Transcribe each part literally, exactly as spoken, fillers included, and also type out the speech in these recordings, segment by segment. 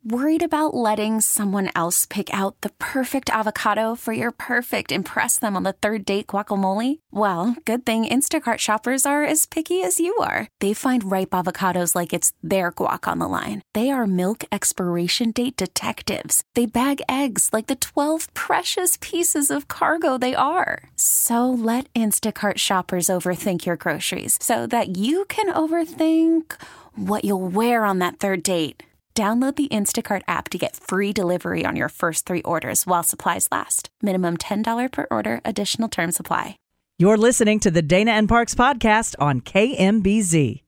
Worried about letting someone else pick out the perfect avocado for your perfect impress them on the third date guacamole? Well, good thing Instacart shoppers are as picky as you are. They find ripe avocados like it's their guac on the line. They are milk expiration date detectives. They bag eggs like the twelve precious pieces of cargo they are. So let Instacart shoppers overthink your groceries so that you can overthink what you'll wear on that third date. Download the Instacart app to get free delivery on your first three orders while supplies last. Minimum ten dollars per order. Additional terms apply. You're listening to the Dana and Parks podcast on K M B Z.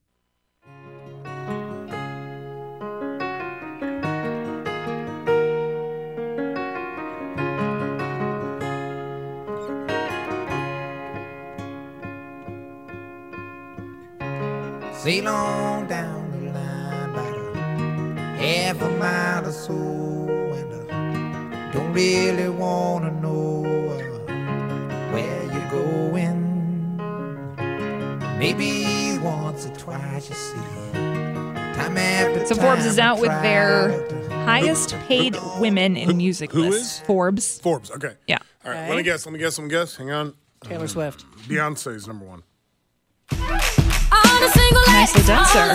Sail on down the line by the half a mile or so, and uh, don't really want to know uh, where you're going. Maybe once or twice you see. Time after So time Forbes is out with their to... highest paid women in music who list. is? Forbes. Forbes, okay. Yeah. All right, Okay. let me guess, let me guess, let me guess. Hang on. Taylor Swift. Beyonce's number one. Nicely done, sir.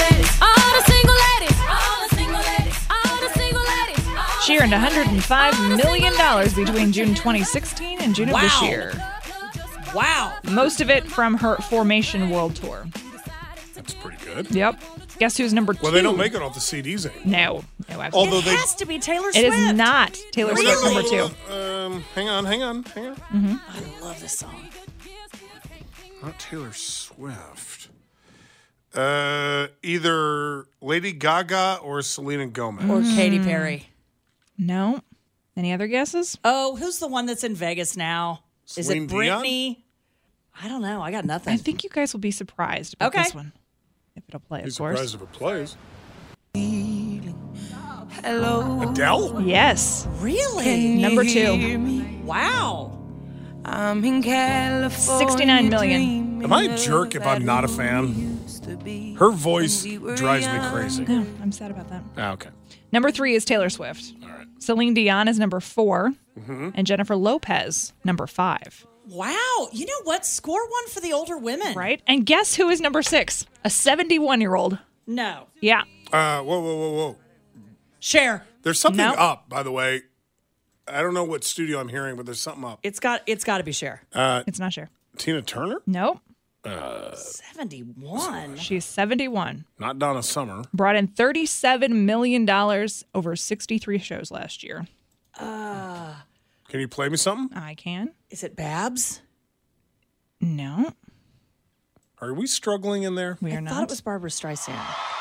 She earned one hundred five million dollars between June twenty sixteen and June of this Wow. year. Wow. Most of it from her Formation World Tour. That's pretty good. Yep. Guess who's number two? Well, they don't make it off the C Ds anymore. No. No, absolutely. Although It they... has to be Taylor It Swift. is not Taylor Swift number two. Um, hang on, hang on, hang on. I love this song. Not Taylor Swift. Uh, either Lady Gaga or Selena Gomez. Or Katy Perry. No. Any other guesses? Oh, who's the one that's in Vegas now? Is Celine it Dion? Britney? I don't know. I got nothing. I think you guys will be surprised about Okay. this one. If it'll play, Be of course. surprised if it plays. Hello. Adele? Yes. Really? Number two. Wow. I'm in California. sixty-nine million. Am I a jerk if I'm not a fan? Her voice drives me crazy. No, I'm sad about that. Ah, okay. Number three is Taylor Swift. All right. Celine Dion is number four. And Jennifer Lopez, number five. Wow. You know what? Score one for the older women. Right? And guess who is number six? A seventy-one-year-old. No. Yeah. Uh, whoa, whoa, whoa, whoa. Cher. There's something No. up, by the way. I don't know what studio I'm hearing, but there's something up. It's got it's got to be Cher. It's not Cher. Tina Turner? No. seventy-one. She's seventy-one. Not Donna Summer. Brought in thirty-seven million dollars over sixty-three shows last year. Can you play me something? I can. Is it Babs? No, Are we struggling in there? we are I not. thought it was Barbara Streisand.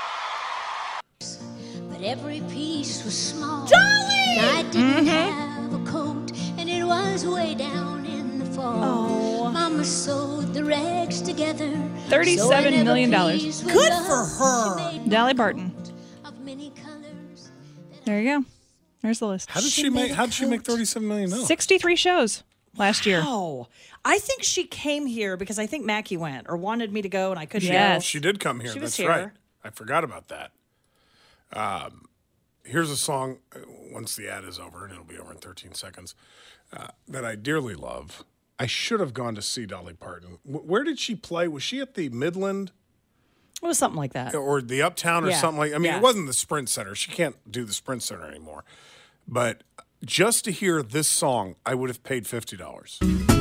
But every piece was small. Darling! I didn't have a coat, and it was way down in the fall. Mama sewed the rags together. thirty-seven million dollars. Good for her. Dolly Parton. Of many colors. There you go. There's the list. How did she, make? How did she make thirty-seven million dollars? sixty-three shows last year. Oh, I think she came here because I think Mackie went or wanted me to go, and I couldn't Yes. go. She did come here. She was That's here. right. I forgot about that. Um, here's a song. uh, Once the ad is over, and it'll be over in thirteen seconds, uh, that I dearly love. I should have gone to see Dolly Parton. W- where did she play? Was she at the Midland It was something like that. or the Uptown or Yeah, something like? I mean, yeah. it wasn't the Sprint Center. She can't do the Sprint Center anymore. But just to hear this song, I would have paid fifty dollars.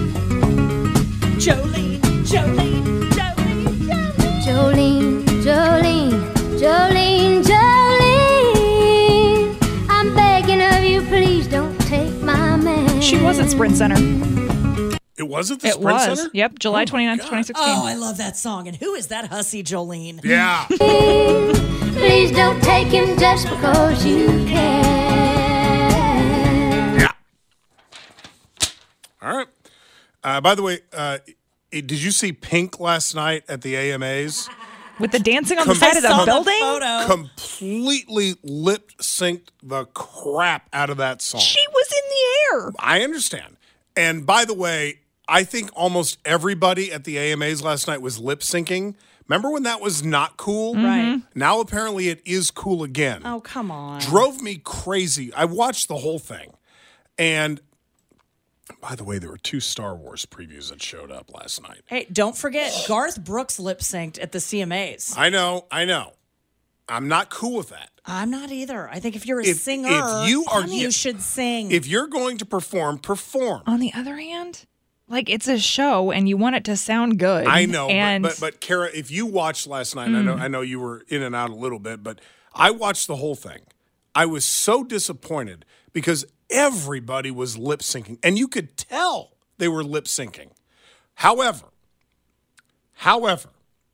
Jolene, Jolene, Jolene, Jolene. Jolene, Jolene, Jolene, Jolene. I'm begging of you, please don't take my man. She was at Sprint Center. It was at the It Sprint was. Center? Yep, July twenty-ninth, twenty sixteen. Oh, I love that song. And who is that hussy Jolene? Yeah. Please don't take him just because you can. Yeah. All right. Uh, by the way, uh, it- did you see Pink last night at the A M As? With the dancing on the Com- side of I saw the building? photo. Completely lip synced the crap out of that song. She was in the air. I understand. And by the way, I think almost everybody at the A M As last night was lip syncing. Remember when that was not cool? Right. Now apparently it is cool again. Oh, come on. Drove me crazy. I watched the whole thing. And by the way, there were two Star Wars previews that showed up last night. Hey, don't forget, Garth Brooks lip synced at the C M As. I know, I know. I'm not cool with that. I'm not either. I think if you're a If- singer, if you are- you should sing. If you're going to perform, perform. On the other hand, like it's a show and you want it to sound good. I know, and but, but but Kara, if you watched last night, I know I know you were in and out a little bit, but I watched the whole thing. I was so disappointed because everybody was lip syncing, and you could tell they were lip syncing. However, however,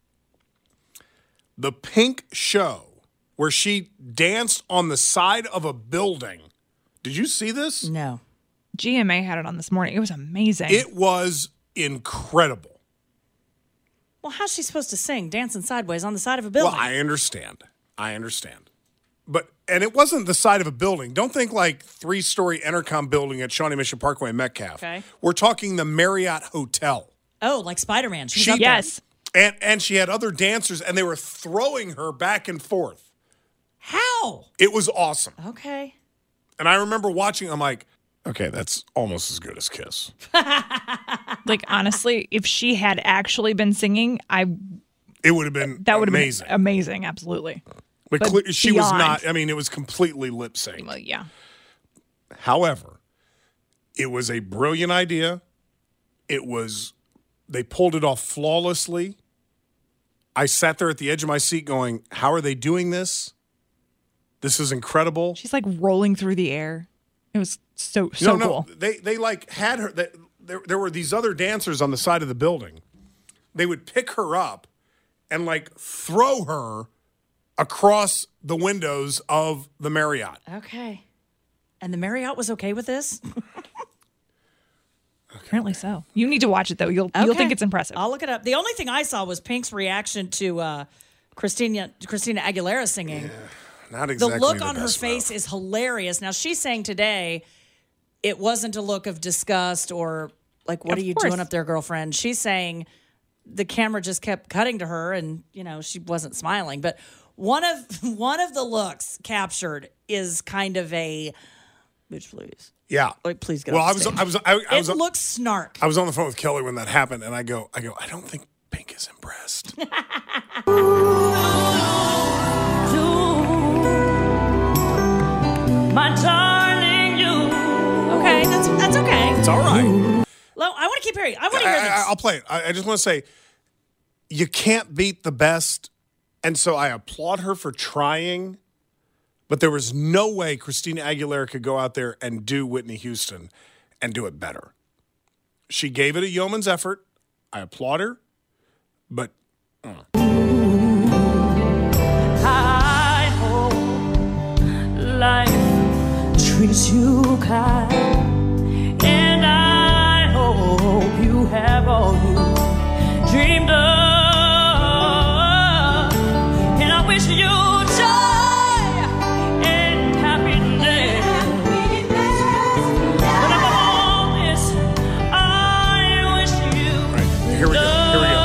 the Pink show where she danced on the side of a building. Did you see this? no. G M A had it on this morning. It was amazing. It was incredible. Well, how's she supposed to sing dancing sideways on the side of a building? Well, I understand. I understand. But, and it wasn't the side of a building. Don't think like three-story Entercom building at Shawnee Mission Parkway in Metcalf. Okay. We're talking the Marriott Hotel. oh, like Spider-Man. She's She- up there. yes. And, and she had other dancers, and they were throwing her back and forth. How? It was awesome. Okay. And I remember watching, I'm like, okay, that's almost as good as Kiss. Like honestly, if she had actually been singing, I It would have been that would have amazing. been amazing. Absolutely. but but cle- she was beyond. not, I mean, it was completely lip synced. Well, yeah. However, it was a brilliant idea. It was, they pulled it off flawlessly. I sat there at the edge of my seat going, how are they doing this? This is incredible. She's like rolling through the air. It was so so no, no, cool. they they like had her. They, there there were these other dancers on the side of the building. They would pick her up and like throw her across the windows of the Marriott. Okay. And the Marriott was okay with this? Apparently so. You need to watch it though. You'll you'll Okay. think it's impressive. I'll look it up. The only thing I saw was Pink's reaction to uh, Christina Christina Aguilera singing. Not The exactly look the on her best face move. is hilarious. Now, she's saying today it wasn't a look of disgust or like, what Of are you course. doing up there, girlfriend? She's saying the camera just kept cutting to her and, you know, she wasn't smiling. But one of one of the looks captured is kind of a, bitch, please. Yeah. Like, please get Well, off I the was stage. I was I, I was It looks snark. I was on the phone with Kelly when that happened, and I go I go I don't think Pink is impressed. My darling, you. Okay, that's that's okay. It's all right. Lo, I want to keep hearing. I want to hear I, this. will play it. I, I just want to say, you can't beat the best, and so I applaud her for trying. But there was no way Christina Aguilera could go out there and do Whitney Houston and do it better. She gave it a yeoman's effort. I applaud her, but I hope life treats you kind, and I hope you have all you dreamed of, and I wish you joy and happiness. But above all this, I wish you right, here we go. Here we go.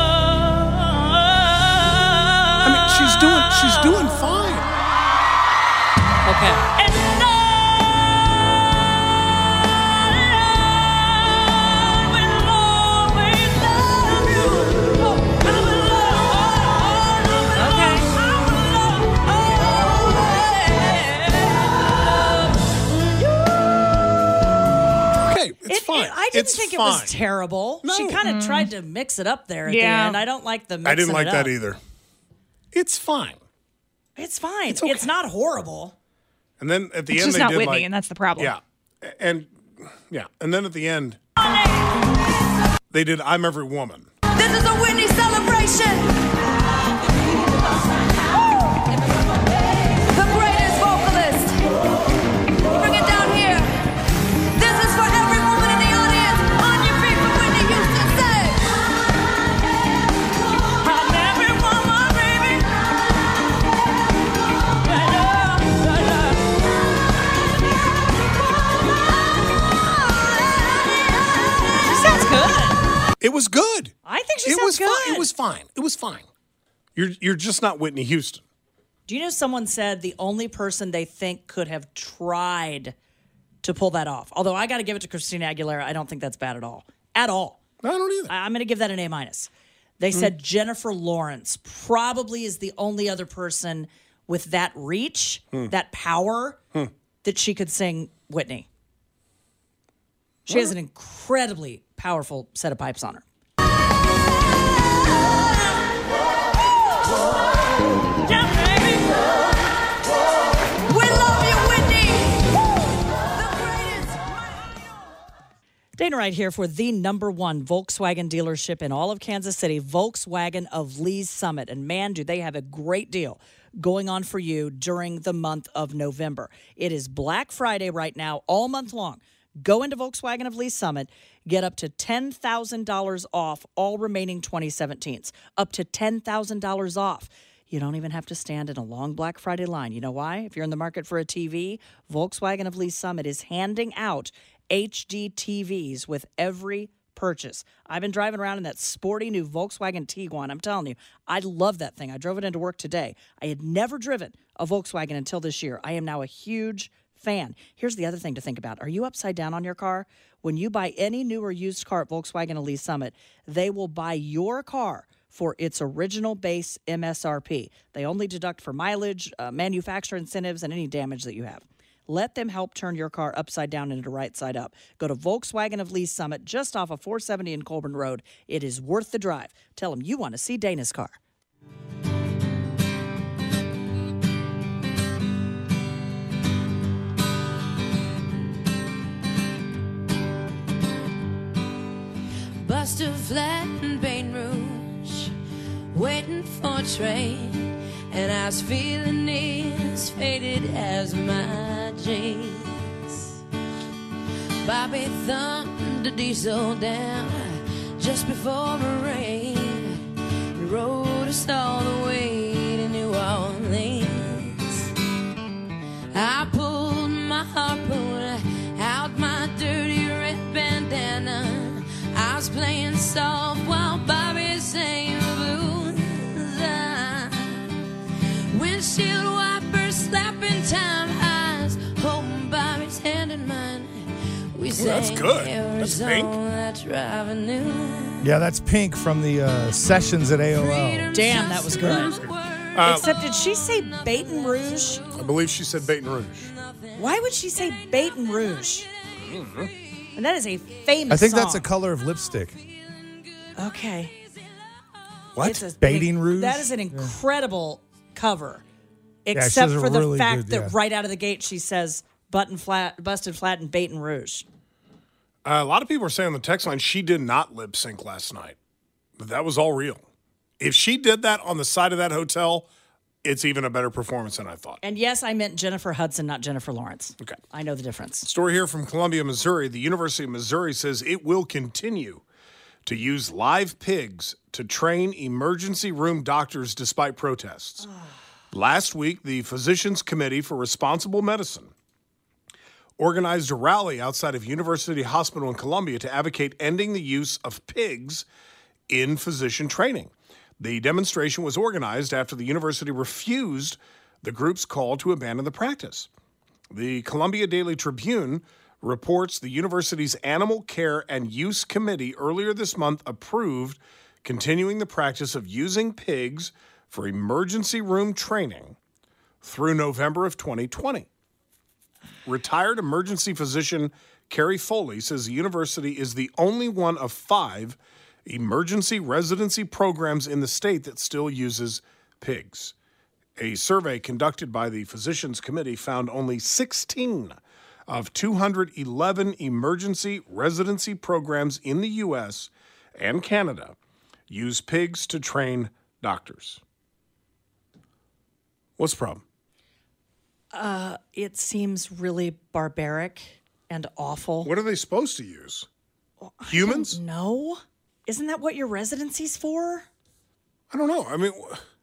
I mean, she's doing she's doing fine. Okay. And I will always love you. I will always, I will always love you. Okay, it's It- fine. it- I didn't It's think fine. it was terrible. She No. kind of tried to mix it up there at Yeah. the end. I don't like the mixing I didn't like it that up. either. It's fine. It's fine. It's, okay. not horrible. And then at the It's end just they not did Whitney, like, and that's the problem. yeah, and yeah, and then at the end they did "I'm Every Woman." This is a Whitney celebration. The greatest vocalist. Bring it down here. This is for every woman in the audience. On your feet for Whitney Houston. Say. I'm every woman, baby. She sounds good. It was good. I think she it sounds was good. fine. It was fine. It was fine. You're you're just not Whitney Houston. Do you know someone said the only person they think could have tried to pull that off? Although I got to give it to Christina Aguilera. I don't think that's bad at all. At all. I don't either. I- I'm going to give that an A minus. They said Jennifer Lawrence probably is the only other person with that reach, that power, that she could sing Whitney. She has an incredibly powerful set of pipes on her. Yeah, baby. We love you, Whitney. The greatest. Dana Wright here for the number one Volkswagen dealership in all of Kansas City, Volkswagen of Lee's Summit. And man, do they have a great deal going on for you during the month of November. It is Black Friday right now, all month long. Go into Volkswagen of Lee's Summit, get up to ten thousand dollars off all remaining twenty seventeens. Up to ten thousand dollars off. You don't even have to stand in a long Black Friday line. You know why? If you're in the market for a T V, Volkswagen of Lee's Summit is handing out H D T Vs with every purchase. I've been driving around in that sporty new Volkswagen Tiguan. I'm telling you, I love that thing. I drove it into work today. I had never driven a Volkswagen until this year. I am now a huge fan. Here's the other thing to think about. Are you upside down on your car? When you buy any new or used car at Volkswagen of Lee's Summit, they will buy your car for its original base M S R P. They only deduct for mileage, uh, manufacturer incentives, and any damage that you have. Let them help turn your car upside down into right side up. Go to Volkswagen of Lee's Summit just off of four seventy in Colburn Road. It is worth the drive. Tell them you want to see Dana's car. Busted flat in Baton Rouge, waiting for a train, and I was feeling as faded as my jeans. Bobby thumped the diesel down just before the rain and rode us all the way to New Orleans. I pulled my harpoon out my dirty red bandana. I was playing soft while Bobby sang the blues. Ah, windshield wipers slapping time highs, holding Bobby's hand in mine. We sang that's good. That's Pink. Arizona Avenue. Yeah, that's Pink from the uh, sessions at A O L. Damn, that was good. Uh, Except, did she say Baton Rouge? I believe she said Baton Rouge. Why would she say Baton Rouge? And that is a famous I think song. that's a color of lipstick. Okay. What? It's a- Baton Rouge? That is an incredible cover. she Except has a for the really fact good- that yeah. right out of the gate she says button flat, busted flat in Baton Rouge. Uh, a lot of people are saying on the text line she did not lip sync last night, but that was all real. If she did that on the side of that hotel, it's even a better performance than I thought. And yes, I meant Jennifer Hudson, not Jennifer Lawrence. Okay. I know the difference. Story here from Columbia, Missouri. The University of Missouri says it will continue to use live pigs to train emergency room doctors despite protests. Last week, the Physicians Committee for Responsible Medicine organized a rally outside of University Hospital in Columbia to advocate ending the use of pigs in physician training. The demonstration was organized after the university refused the group's call to abandon the practice. The Columbia Daily Tribune reports the university's Animal Care and Use Committee earlier this month approved continuing the practice of using pigs for emergency room training through November of twenty twenty. Retired emergency physician Carrie Foley says the university is the only one of five emergency residency programs in the state that still uses pigs. A survey conducted by the Physicians Committee found only sixteen of two hundred eleven emergency residency programs in the U S and Canada use pigs to train doctors. What's the problem? Uh, it seems really barbaric and awful. What are they supposed to use? Humans? No. Isn't that what your residency's for? I don't know. I mean,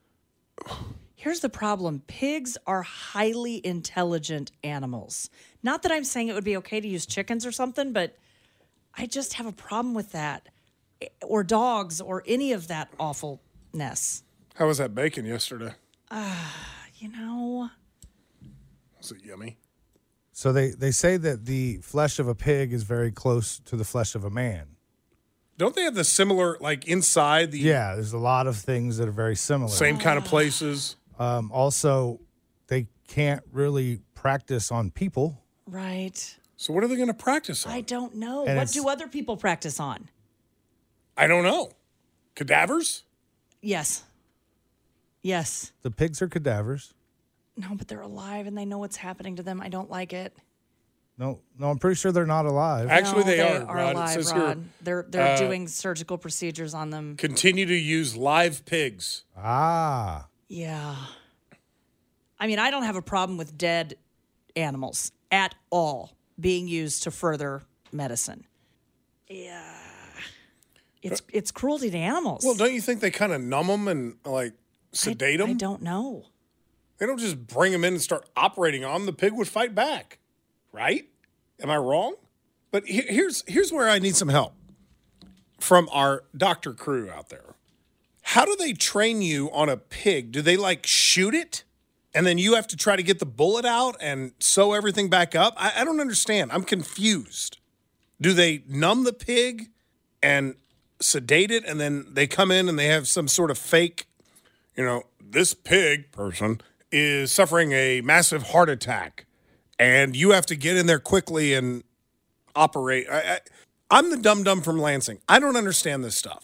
Here's the problem. Pigs are highly intelligent animals. Not that I'm saying it would be okay to use chickens or something, but I just have a problem with that. Or dogs or any of that awfulness. How was that bacon yesterday? Uh, you know. Was it yummy? So they, they say that the flesh of a pig is very close to the flesh of a man. Don't they have the similar, like inside the Yeah, there's a lot of things that are very similar. same kind of places? Um, also, they can't really practice on people. Right. So what are they going to practice on? I don't know. And What it's- do other people practice on? I don't know. Cadavers? Yes. Yes. The pigs are cadavers. No, but they're alive and they know what's happening to them. I don't like it. No, no, I'm pretty sure they're not alive. Actually, No, they, are, are Rod. alive, It says Rod. here, They're they're uh, doing surgical procedures on them. continue to use live pigs. Ah. Yeah. I mean, I don't have a problem with dead animals at all being used to further medicine. Yeah. It's it's cruelty to animals. Well, don't you think they kind of numb them and like sedate I, them? I don't know. They don't just bring them in and start operating on them. The pig would fight back, right? Am I wrong? But he- here's here's where I need some help from our doctor crew out there. How do they train you on a pig? Do they like shoot it, and then you have to try to get the bullet out and sew everything back up? I, I don't understand. I'm confused. Do they numb the pig and sedate it, and then they come in and they have some sort of fake, you know, this pig person is suffering a massive heart attack, and you have to get in there quickly and operate. I, I, I'm the dum-dum from Lansing. I don't understand this stuff.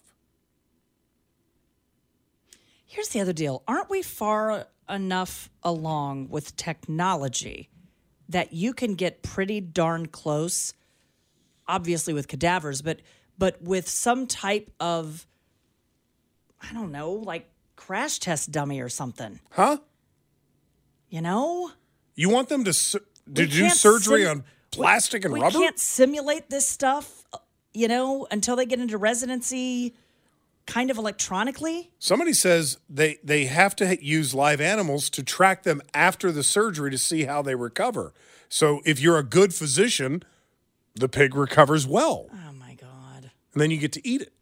Here's the other deal. Aren't we far enough along with technology that you can get pretty darn close, obviously with cadavers, but but with some type of, I don't know, like crash test dummy or something? Huh? You know? You want them to, su- to We do can't surgery sim- on plastic and we rubber? can't simulate this stuff, you know, until they get into residency kind of electronically. Somebody says they, they have to use live animals to track them after the surgery to see how they recover. So if you're a good physician, the pig recovers well. Oh, my God. And then you get to eat it.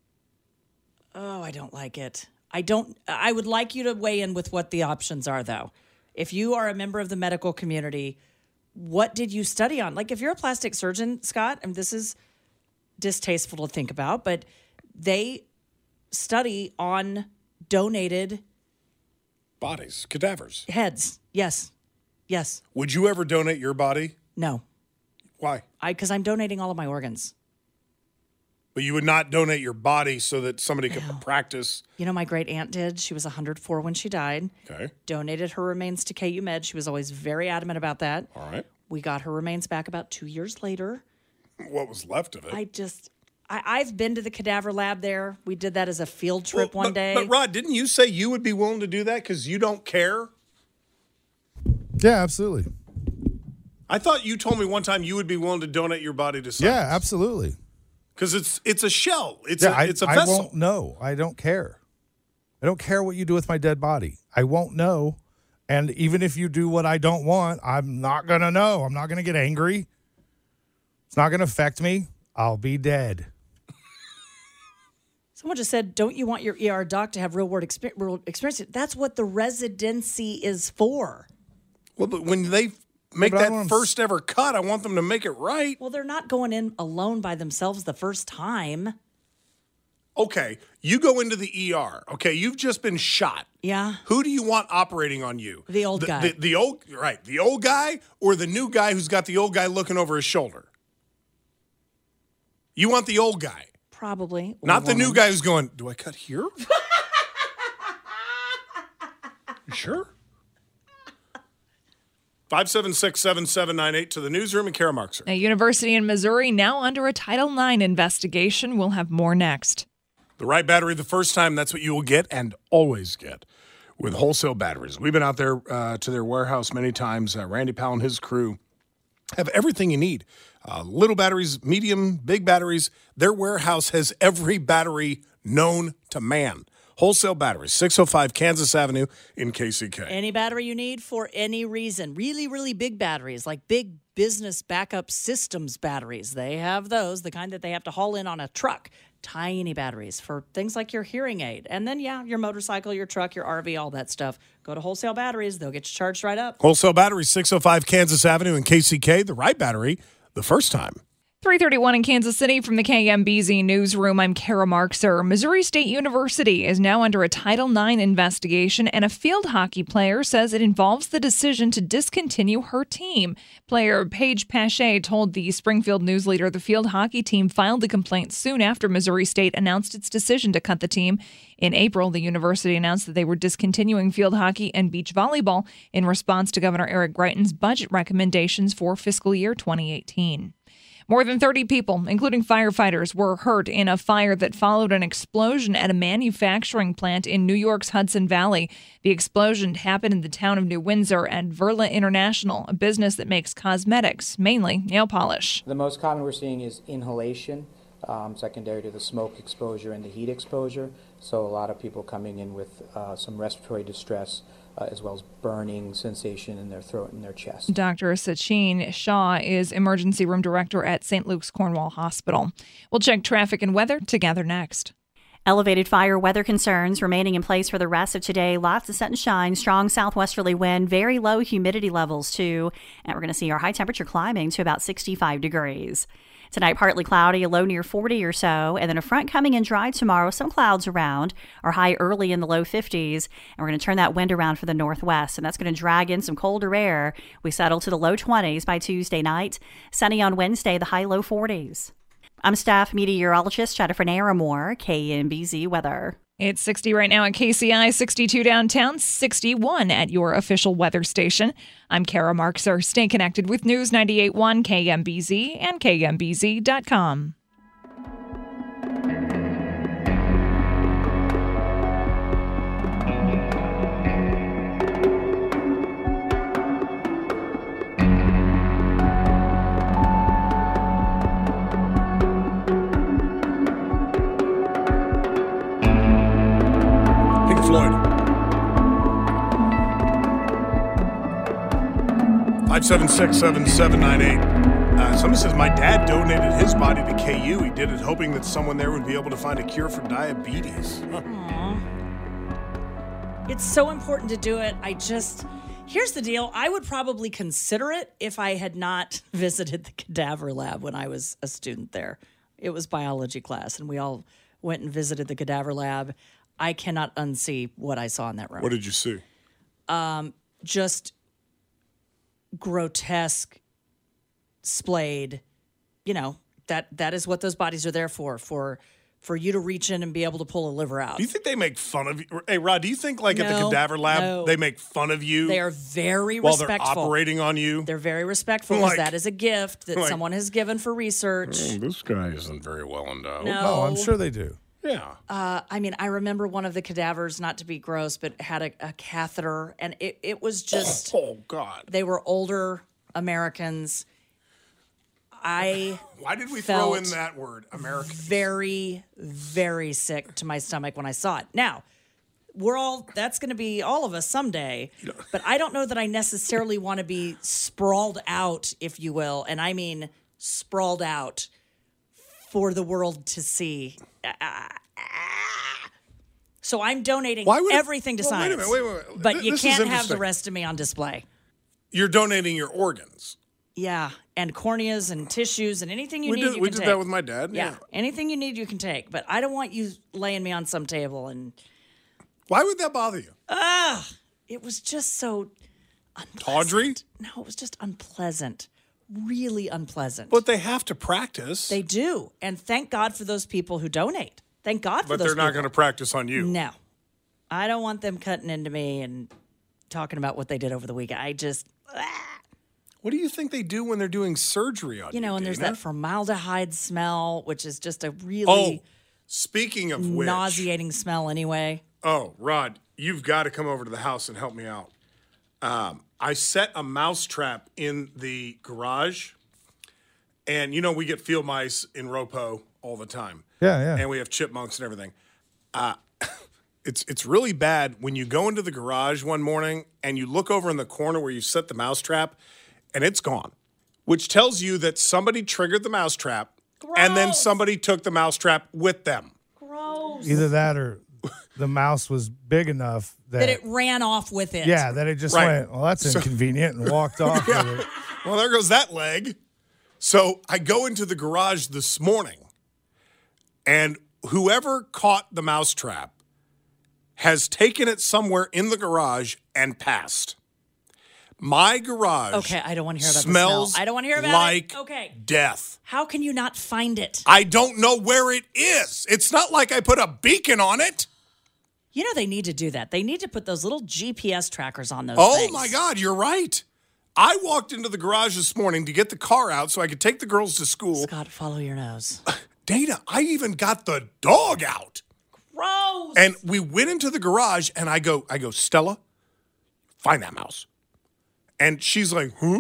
Oh, I don't like it. I don't. I would like you to weigh in with what the options are, though. If you are a member of the medical community, what did you study on? Like, if you're a plastic surgeon, Scott, and this is distasteful to think about, but they study on donated Bodies, cadavers. heads. Yes. Yes. Would you ever donate your body? No. Why? I because I'm donating all of my organs. But you would not donate your body so that somebody could practice. You know, my great aunt did. She was one hundred four when she died. Okay. Donated her remains to K U Med. She was always very adamant about that. All right. We got her remains back about two years later. What was left of it? I just, I, I've been to the cadaver lab there. We did that as a field trip Well, one but, day. But Rod, didn't you say you would be willing to do that because you don't care? Yeah, absolutely. I thought you told me one time you would be willing to donate your body to science. Yeah, absolutely. Because it's it's a shell. It's Yeah, a I, it's a I vessel. won't know. I don't care. I don't care what you do with my dead body. I won't know. And even if you do what I don't want, I'm not going to know. I'm not going to get angry. It's not going to affect me. I'll be dead. Someone just said, don't you want your E R doc to have real world exper- real experience? That's what the residency is for. Well, but when they make but I that want 'em first ever cut, I want them to make it right. Well, they're not going in alone by themselves the first time. Okay, you go into the E R. Okay, you've just been shot. Yeah. Who do you want operating on you? The old guy. The, the old right, the old guy or the new guy who's got the old guy looking over his shoulder? You want the old guy, Probably. or not the new woman. guy who's going, "Do I cut here?" You sure? five seven six, seven seven nine eight to the newsroom and Kara Markser. A university in Missouri now under a Title nine investigation. We'll have more next. The right battery the first time, that's what you will get and always get with wholesale batteries. We've been out there uh, to their warehouse many times. Uh, Randy Powell and his crew have everything you need. Uh, little batteries, medium, big batteries. Their warehouse has every battery known to man. Wholesale Batteries, six oh five Kansas Avenue in K C K. Any battery you need for any reason. Really, really big batteries, like big business backup systems batteries. They have those, the kind that they have to haul in on a truck. Tiny batteries for things like your hearing aid. And then, yeah, your motorcycle, your truck, your R V, all that stuff. Go to Wholesale Batteries. They'll get you charged right up. Wholesale Batteries, six oh five Kansas Avenue in K C K. The right battery the first time. three thirty-one in Kansas City from the K M B Z Newsroom. I'm Kara Markser. Missouri State University is now under a Title nine investigation, and a field hockey player says it involves the decision to discontinue her team. Player Paige Pache told the Springfield News Leader the field hockey team filed the complaint soon after Missouri State announced its decision to cut the team. In April, the university announced that they were discontinuing field hockey and beach volleyball in response to Governor Eric Greitens' budget recommendations for fiscal year twenty eighteen. More than thirty people, including firefighters, were hurt in a fire that followed an explosion at a manufacturing plant in New York's Hudson Valley. The explosion happened in the town of New Windsor at Verla International, a business that makes cosmetics, mainly nail polish. The most common we're seeing is inhalation, um, secondary to the smoke exposure and the heat exposure. So a lot of people coming in with uh, some respiratory distress, Uh, as well as burning sensation in their throat and their chest. Doctor Sachin Shah is emergency room director at Saint Luke's Cornwall Hospital. We'll check traffic and weather together next. Elevated fire weather concerns remaining in place for the rest of today. Lots of sunshine, strong southwesterly wind, very low humidity levels too. And we're going to see our high temperature climbing to about sixty-five degrees. Tonight, partly cloudy, a low near forty or so, and then a front coming in dry tomorrow, some clouds around, our high early in the low fifties, and we're going to turn that wind around for the northwest, and that's going to drag in some colder air. We settle to the low twenties by Tuesday night. Sunny on Wednesday, the high low forties. I'm staff meteorologist Jennifer Naramore, K M B Z Weather. It's sixty right now at K C I, sixty-two downtown, sixty-one at your official weather station. I'm Kara Markser. Stay connected with News ninety-eight point one K M B Z and K M B Z dot com. Floyd. five seven six, seven seven nine eight. Uh, somebody says, my dad donated his body to K U. He did it hoping that someone there would be able to find a cure for diabetes. Aww. It's so important to do it. I just, here's the deal. I would probably consider it if I had not visited the cadaver lab when I was a student there. It was biology class, and we all went and visited the cadaver lab. I cannot unsee what I saw in that room. What did you see? Um, just grotesque, splayed. You know, that that is what those bodies are there for, for for you to reach in and be able to pull a liver out. Do you think they make fun of you? Hey, Rod, do you think like at the No, cadaver lab, no. they make fun of you? They are very while respectful. they're operating on you? They're very respectful because Like- that is a gift that like- someone has given for research. "Oh, this guy isn't very well endowed. No. Oh, I'm sure they do. Yeah. Uh, I mean, I remember one of the cadavers, not to be gross, but had a, a catheter, and it, it was just. Oh, God. They were older Americans. I. Why did we felt throw in that word, American? Very, very sick to my stomach when I saw it. Now, we're all. That's going to be all of us someday, but I don't know that I necessarily want to be sprawled out, if you will, and I mean sprawled out for the world to see. So I'm donating Why would it- everything to well, wait a science. minute, wait, wait, wait. But Th- you this is can't have the interesting. rest of me on display. You're donating your organs. Yeah, and corneas and tissues and anything you We need, did- you we can did take. that with my dad, Yeah. yeah. anything you need, you can take. But I don't want you laying me on some table and. Why would that bother you? Ah, it was just so Tawdry? no, it was just unpleasant, really unpleasant. But they have to practice. They do, and thank God for those people who donate. Thank God for but those. they're not people. going to practice on you. No, I don't want them cutting into me and talking about what they did over the weekend. I just, ah. What do you think they do when they're doing surgery on you? you know, and there's Dana? that formaldehyde smell, which is just a really Oh, speaking of which. nauseating smell anyway. Oh, Rod, you've got to come over to the house and help me out. Um, I set a mouse trap in the garage, and you know we get field mice in Ropo all the time. Yeah, yeah. And we have chipmunks and everything. Uh, it's it's really bad when you go into the garage one morning and you look over in the corner where you set the mousetrap and it's gone, which tells you that somebody triggered the mousetrap and then somebody took the mousetrap with them. Gross. Either that or the mouse was big enough that, That it ran off with it. yeah, that it just Right. went, well, that's So- inconvenient, and walked off with it. Well, there goes that leg. So I go into the garage this morning, and whoever caught the mousetrap has taken it somewhere in the garage and passed. My garage Okay, I don't want to hear about the smells smell. I don't want to hear about like it. Okay. death. How can you not find it? I don't know where it is. It's not like I put a beacon on it. You know they need to do that. They need to put those little G P S trackers on those Oh things. my God, you're right. I walked into the garage this morning to get the car out so I could take the girls to school. Scott, follow your nose. Dana, I even got the dog out. Gross. And we went into the garage and I go, I go, Stella, find that mouse. And she's like, huh?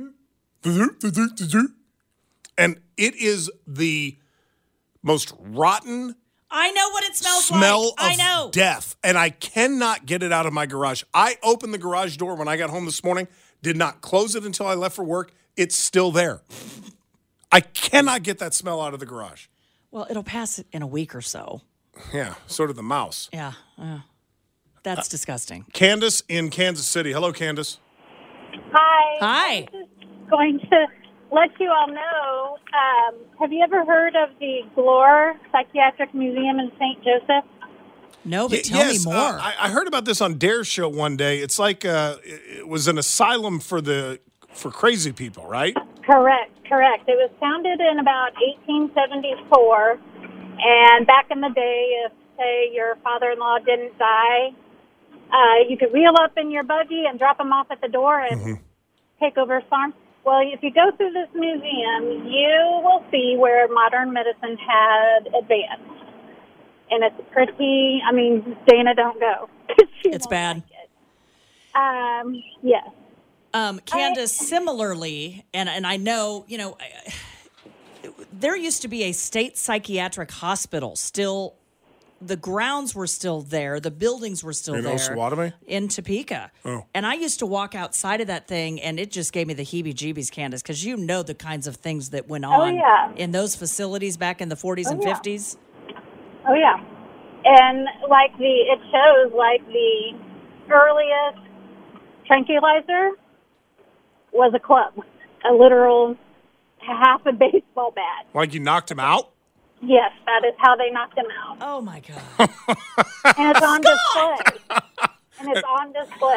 And it is the most rotten I know what it smells smell like. of I know. death. And I cannot get it out of my garage. I opened the garage door when I got home this morning, did not close it until I left for work. It's still there. I cannot get that smell out of the garage. Well, it'll pass in a week or so. Yeah, so did the mouse. Yeah. yeah. That's disgusting. Candace in Kansas City. Hello, Candace. Hi. Hi. I'm just going to let you all know, um, have you ever heard of the Glore Psychiatric Museum in Saint Joseph? No, but Y- tell yes, me more. uh, I, I heard about this on Dare Show one day. It's like uh, it it was an asylum for the for crazy people, right? Correct, correct. It was founded in about eighteen seventy-four, and back in the day, if, say, your father-in-law didn't die, uh, you could wheel up in your buggy and drop him off at the door and Mm-hmm. take over his farm. Well, if you go through this museum, you will see where modern medicine had advanced. And it's pretty, I mean, Dana, don't go. She it's won't bad. like it. Um, yes. Um, Candace, similarly, and, and I know, you know, I- there used to be a state psychiatric hospital still. The grounds were still there. The buildings were still In there. Osawatomie? In Topeka. Oh. And I used to walk outside of that thing, and it just gave me the heebie-jeebies, Candace, because you know the kinds of things that went on yeah. in those facilities back in the forties and yeah. fifties. Oh, yeah. And like the, it shows like the earliest tranquilizer was a club, a literal half a baseball bat. Like you knocked him out? Yes, that is how they knocked him out. Oh, my God. And it's on display. And it's on display.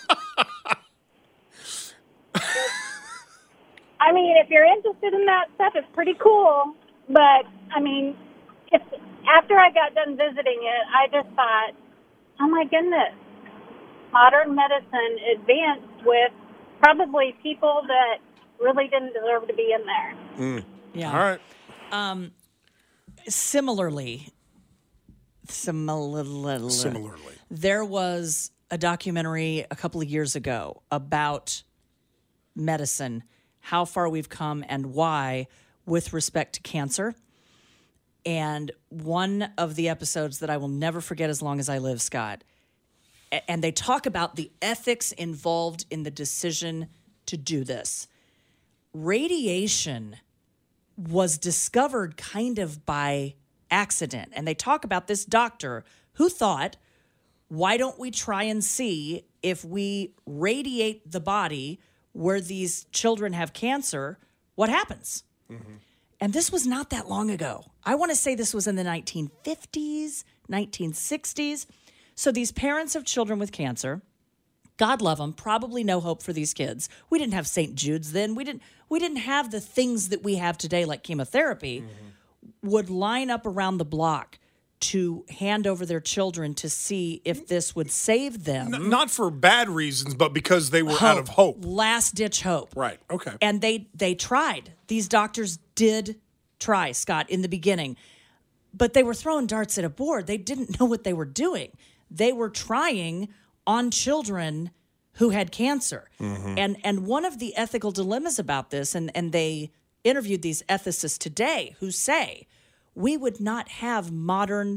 I mean, if you're interested in that stuff, it's pretty cool. But, I mean, if, after I got done visiting it, I just thought, oh, my goodness, modern medicine advanced with probably people that really didn't deserve to be in there. Mm. Yeah. All right. Um, similarly, similarly, Similarly. there was a documentary a couple of years ago about medicine, how far we've come and why with respect to cancer. And one of the episodes that I will never forget as long as I live, Scott, a- and they talk about the ethics involved in the decision to do this. Radiation was discovered kind of by accident. And they talk about this doctor who thought, why don't we try and see if we radiate the body where these children have cancer, what happens? Mm-hmm. And this was not that long ago. I want to say this was in the nineteen fifties, nineteen sixties. So these parents of children with cancer, God love them, probably no hope for these kids. We didn't have Saint Jude's then. We didn't we didn't have the things that we have today like chemotherapy. Mm-hmm. Would line up around the block to hand over their children to see if this would save them. N- not for bad reasons, but because they were Hope. out of hope. Last ditch hope. Right. Okay. And they they tried. These doctors did try, Scott, in the beginning. But they were throwing darts at a board. They didn't know what they were doing. They were trying on children who had cancer. Mm-hmm. And and one of the ethical dilemmas about this, and, and they interviewed these ethicists today who say, we would not have modern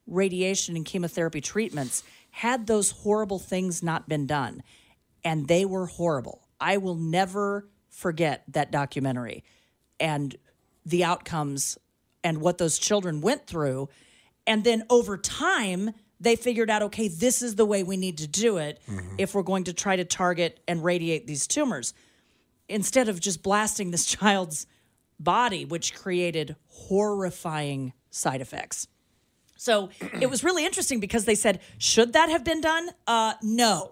radiation and chemotherapy treatments had those horrible things not been done. And they were horrible. I will never forget that documentary and the outcomes and what those children went through. And then over time, they figured out, okay, this is the way we need to do it mm-hmm. if we're going to try to target and radiate these tumors. Instead of just blasting this child's body, which created horrifying side effects. So it was really interesting because they said, should that have been done? Uh, no.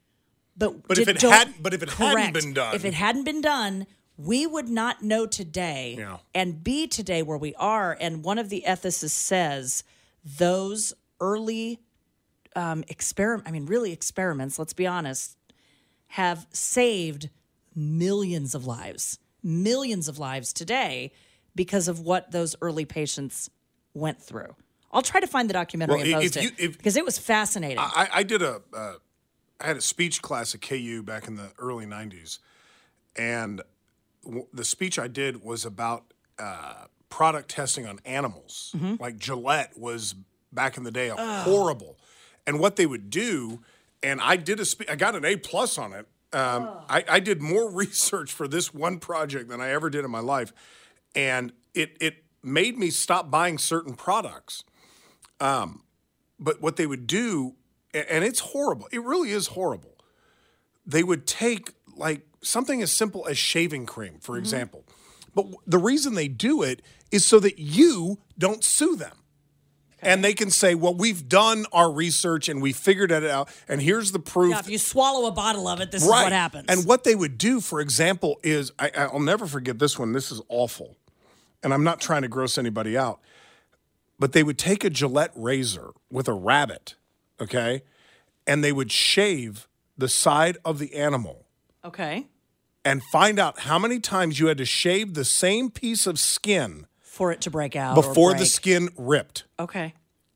But, but did, if it had, but if it correct. hadn't been done, if it hadn't been done, we would not know today yeah. and be today where we are. And one of the ethicists says those early um, experiment, I mean, really experiments, let's be honest, have saved millions of lives, millions of lives today because of what those early patients went through. I'll try to find the documentary well, and post if you, it if, because it was fascinating. I, I did a, uh, I had a speech class at K U back in the early nineties, and w- the speech I did was about uh, product testing on animals. Mm-hmm. Like Gillette was back in the day a oh. horrible, and what they would do, and I did a, spe- I got an A plus on it. Um, oh. I, I did more research for this one project than I ever did in my life, and it it made me stop buying certain products. Um, but what they would do, and it's horrible. It really is horrible. They would take like something as simple as shaving cream, for mm-hmm. example. But the reason they do it is so that you don't sue them. Okay. And they can say, well, we've done our research and we figured it out. And here's the proof. Yeah, if you swallow a bottle of it, this right. is what happens. And what they would do, for example, is I, I'll never forget this one. This is awful. And I'm not trying to gross anybody out. But they would take a Gillette razor with a rabbit, okay, and they would shave the side of the animal. Okay. And find out how many times you had to shave the same piece of skin for it to break out before or break. the skin ripped. Okay.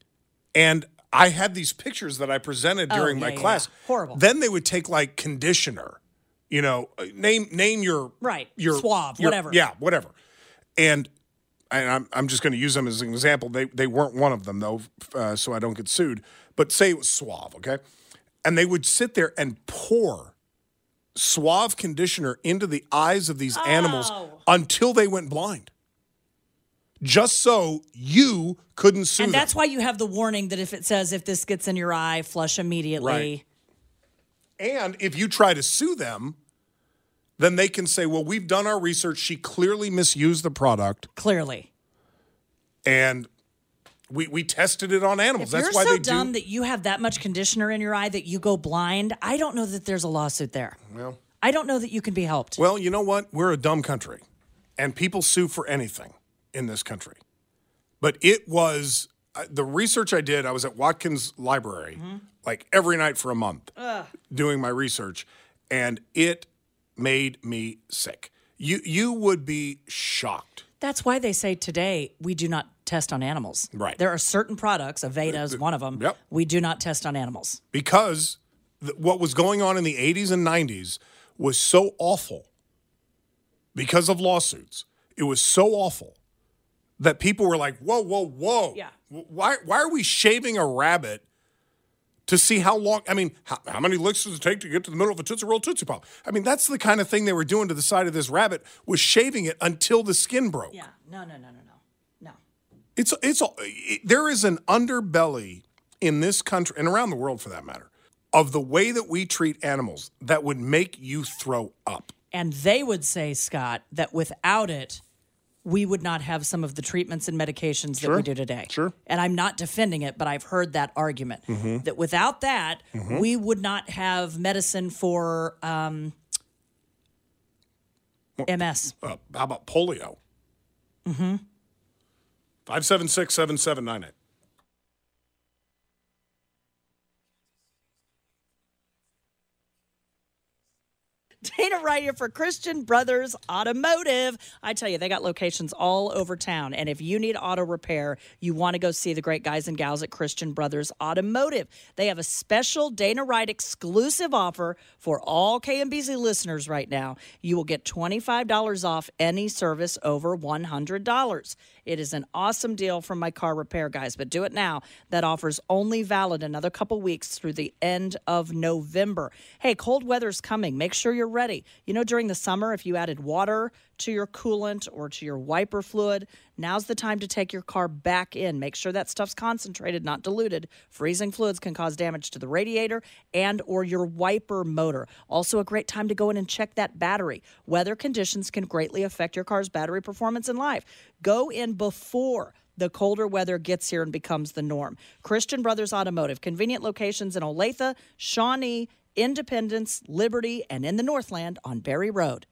And I had these pictures that I presented during oh, yeah, my class. Yeah. Horrible. Then they would take like conditioner, you know, name name your right your Suave, your, whatever. Yeah, whatever. And and I'm I'm just going to use them as an example. They they weren't one of them though, uh, so I don't get sued. But say it was Suave, okay? And they would sit there and pour Suave conditioner into the eyes of these oh. animals until they went blind. Just so you couldn't sue and them. that's why you have the warning that if it says if this gets in your eye, flush immediately. Right. And if you try to sue them, then they can say, well, we've done our research. She clearly misused the product. Clearly. And we we tested it on animals. If That's you're why so they dumb do. that you have that much conditioner in your eye that you go blind, I don't know that there's a lawsuit there. Well, I don't know that you can be helped. Well, you know what? We're a dumb country, and people sue for anything in this country. But it was uh, the research I did. I was at Watkins Library mm-hmm. like every night for a month Ugh. doing my research, and it made me sick. You you would be shocked. That's why they say today we do not test on animals. Right. There are certain products, Aveda is one of them, yep. we do not test on animals. Because th- what was going on in the eighties and nineties was so awful because of lawsuits. It was so awful that people were like, whoa, whoa, whoa. Yeah. Why, why are we shaving a rabbit to see how long? I mean, how, how many licks does it take to get to the middle of a Tootsie Roll Tootsie Pop? I mean, that's the kind of thing they were doing to the side of this rabbit, was shaving it until the skin broke. Yeah. No, no, no, no, no. No. It's, it's, it, there is an underbelly in this country, and around the world for that matter, of the way that we treat animals that would make you throw up. And they would say, Scott, that without it, we would not have some of the treatments and medications sure. that we do today. Sure. And I'm not defending it, but I've heard that argument. Mm-hmm. That without that, mm-hmm. we would not have medicine for um, well, M S. Uh, how about polio? Mm-hmm. five seven six, seven seven nine eight. Dana right here for Christian Brothers Automotive. I tell you, they got locations all over town. And if you need auto repair, you want to go see the great guys and gals at Christian Brothers Automotive. They have a special Dana Wright exclusive offer for all K M B Z listeners right now. You will get twenty-five dollars off any service over one hundred dollars. It is an awesome deal from my car repair guys, but do it now. That offer's only valid another couple weeks through the end of November. Hey, cold weather's coming. Make sure you're ready. You know, during the summer, if you added water to your coolant or to your wiper fluid, now's the time to take your car back in. Make sure that stuff's concentrated, not diluted. Freezing fluids can cause damage to the radiator and or your wiper motor. Also a great time to go in and check that battery. Weather conditions can greatly affect your car's battery performance in life. Go in before the colder weather gets here and becomes the norm. Christian Brothers Automotive, convenient locations in Olathe, Shawnee, Independence, Liberty, and in the Northland on Berry Road.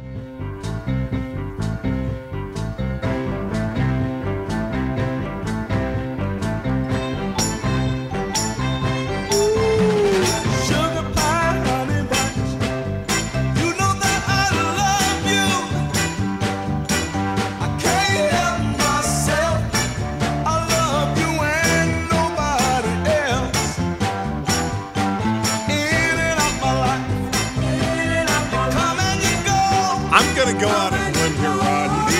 I'm going to go out on a limb here, Rod.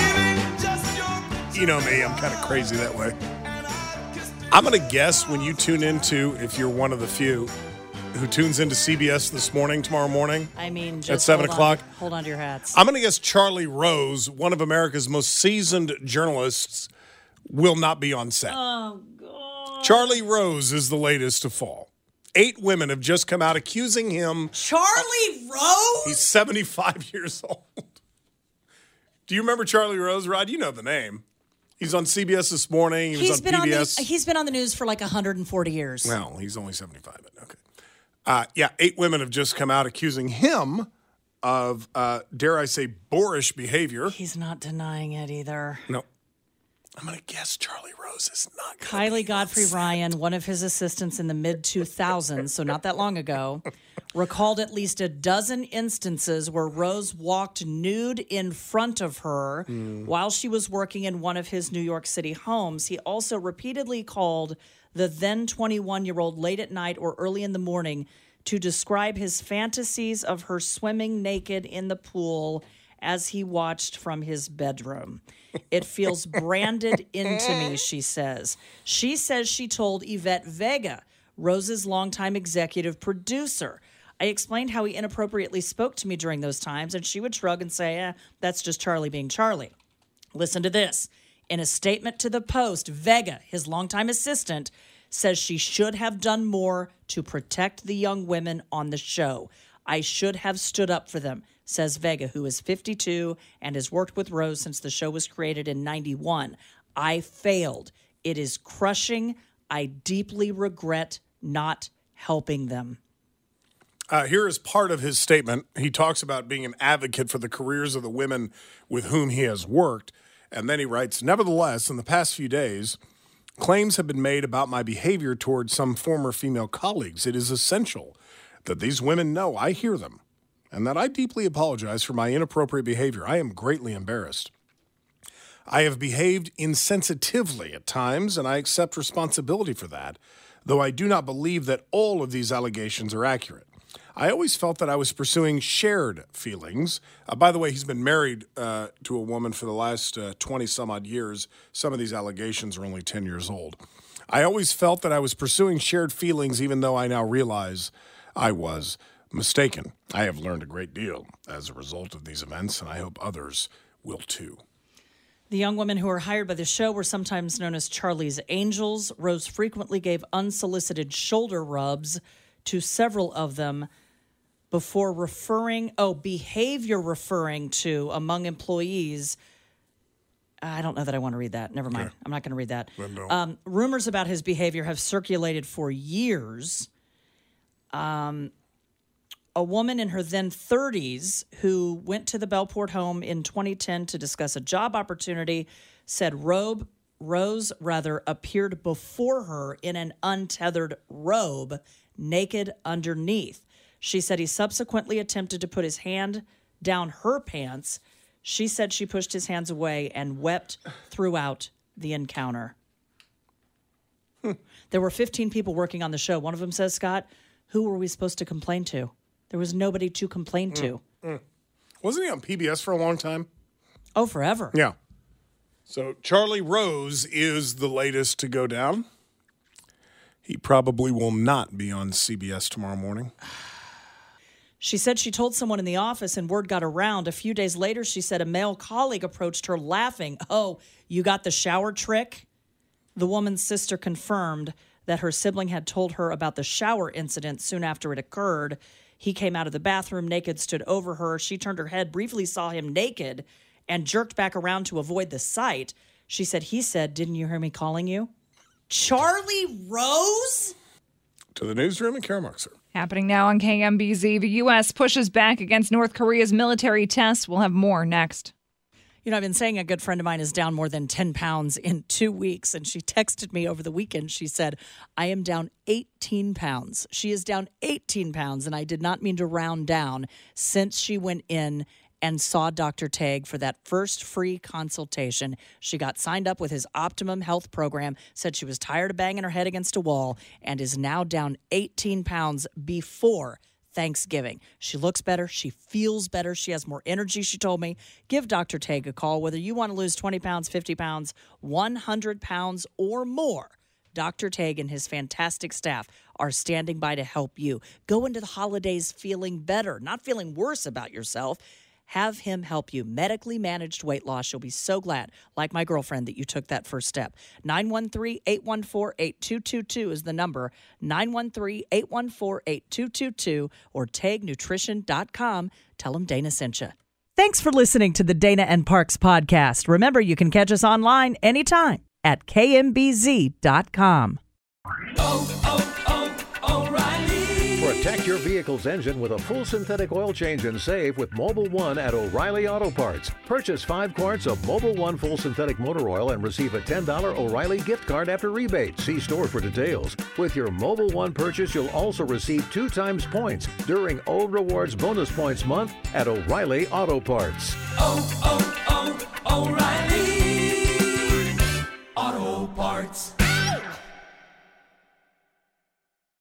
You know me, I'm kind of crazy that way. I'm going to guess when you tune into, if you're one of the few who tunes into C B S this morning, tomorrow morning. I mean, just at seven hold o'clock. On, hold on to your hats. I'm going to guess Charlie Rose, one of America's most seasoned journalists, will not be on set. Oh, God. Charlie Rose is the latest to fall. Eight women have just come out accusing him. Charlie Rose? He's seventy-five years old. Do you remember Charlie Rose, Rod? You know the name. He's on C B S this morning. He was he's on been P B S. On the, he's been on the news for like one hundred forty years. Well, he's only seventy-five, but okay. Uh, yeah, eight women have just come out accusing him of, uh, dare I say, boorish behavior. He's not denying it either. No. I'm going to guess Charlie Rose is not going Kylie Godfrey Ryan, one of his assistants in the mid two thousands, so not that long ago, recalled at least a dozen instances where Rose walked nude in front of her mm. while she was working in one of his New York City homes. He also repeatedly called the then twenty-one-year-old late at night or early in the morning to describe his fantasies of her swimming naked in the pool as he watched from his bedroom. It feels branded into me, she says. She says she told Yvette Vega, Rose's longtime executive producer. I explained how he inappropriately spoke to me during those times, and she would shrug and say, eh, that's just Charlie being Charlie. Listen to this. In a statement to the Post, Vega, his longtime assistant, says she should have done more to protect the young women on the show. I should have stood up for them, says Vega, who is fifty-two and has worked with Rose since the show was created in ninety-one. I failed. It is crushing. I deeply regret not helping them. Uh, here is part of his statement. He talks about being an advocate for the careers of the women with whom he has worked. And then he writes, nevertheless, in the past few days, claims have been made about my behavior towards some former female colleagues. It is essential that these women know I hear them and that I deeply apologize for my inappropriate behavior. I am greatly embarrassed. I have behaved insensitively at times, and I accept responsibility for that, though I do not believe that all of these allegations are accurate. I always felt that I was pursuing shared feelings. Uh, by the way, he's been married uh, to a woman for the last uh, twenty-some-odd years. Some of these allegations are only ten years old. I always felt that I was pursuing shared feelings, even though I now realize I was mistaken. I have learned a great deal as a result of these events, and I hope others will too. The young women who were hired by the show were sometimes known as Charlie's Angels. Rose frequently gave unsolicited shoulder rubs to several of them before referring, oh, behavior referring to among employees. I don't know that I want to read that. Never mind. Okay. I'm not going to read that. Um, rumors about his behavior have circulated for years. Um, a woman in her then thirties who went to the Bellport home in twenty ten to discuss a job opportunity said robe, Rose rather appeared before her in an untethered robe, naked underneath. She said he subsequently attempted to put his hand down her pants. She said she pushed his hands away and wept throughout the encounter. Hmm. There were fifteen people working on the show. One of them says, Scott, who were we supposed to complain to? There was nobody to complain to. Mm, mm. Wasn't he on P B S for a long time? Oh, forever. Yeah. So Charlie Rose is the latest to go down. He probably will not be on C B S tomorrow morning. She said she told someone in the office and word got around. A few days later, she said a male colleague approached her laughing. Oh, you got the shower trick? The woman's sister confirmed that her sibling had told her about the shower incident soon after it occurred. He came out of the bathroom naked, stood over her. She turned her head, briefly saw him naked, and jerked back around to avoid the sight. She said, he said, didn't you hear me calling you? Charlie Rose? To the newsroom and Kara Markser. Happening now on K M B Z. The U S pushes back against North Korea's military tests. We'll have more next. You know, I've been saying a good friend of mine is down more than ten pounds in two weeks, and she texted me over the weekend. She said, I am down eighteen pounds. She is down eighteen pounds, and I did not mean to round down since she went in and saw Doctor Tag for that first free consultation. She got signed up with his Optimum Health program, said she was tired of banging her head against a wall, and is now down eighteen pounds before Thanksgiving. She looks better. She feels better. She has more energy, she told me. Give Doctor Tag a call, whether you want to lose twenty pounds, fifty pounds, one hundred pounds, or more. Doctor Tag and his fantastic staff are standing by to help you. Go into the holidays feeling better, not feeling worse about yourself. Have him help you. Medically managed weight loss. You'll be so glad, like my girlfriend, that you took that first step. nine one three, eight one four, eight two two two is the number. nine one three, eight one four, eight two two two or tag nutrition dot com. Tell them Dana sent you. Thanks for listening to the Dana and Parks podcast. Remember, you can catch us online anytime at K M B Z dot com. Oh, oh, oh, O'Reilly. Protect your vehicle's engine with a full synthetic oil change and save with Mobil one at O'Reilly Auto Parts. Purchase five quarts of Mobil one full synthetic motor oil and receive a ten dollars O'Reilly gift card after rebate. See store for details. With your Mobil one purchase, you'll also receive two times points during O Rewards Bonus Points Month at O'Reilly Auto Parts. Oh, oh, oh, O'Reilly Auto Parts.